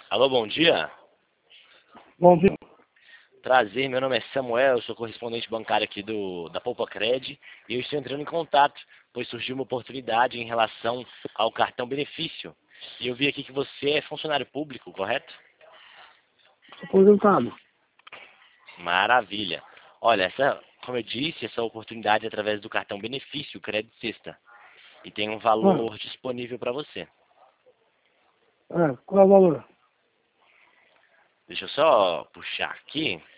Alô, bom dia. Bom dia. Prazer, meu nome é Samuel, eu sou correspondente bancário aqui da Poupa-Cred e eu estou entrando em contato, pois surgiu uma oportunidade em relação ao cartão benefício. E eu vi aqui que você é funcionário público, correto? Sou aposentado. Maravilha. Olha, como eu disse, essa oportunidade é através do cartão benefício, Crédito Sexta. E tem um Ah, valor disponível para você. qual é o valor? Deixa eu só puxar aqui.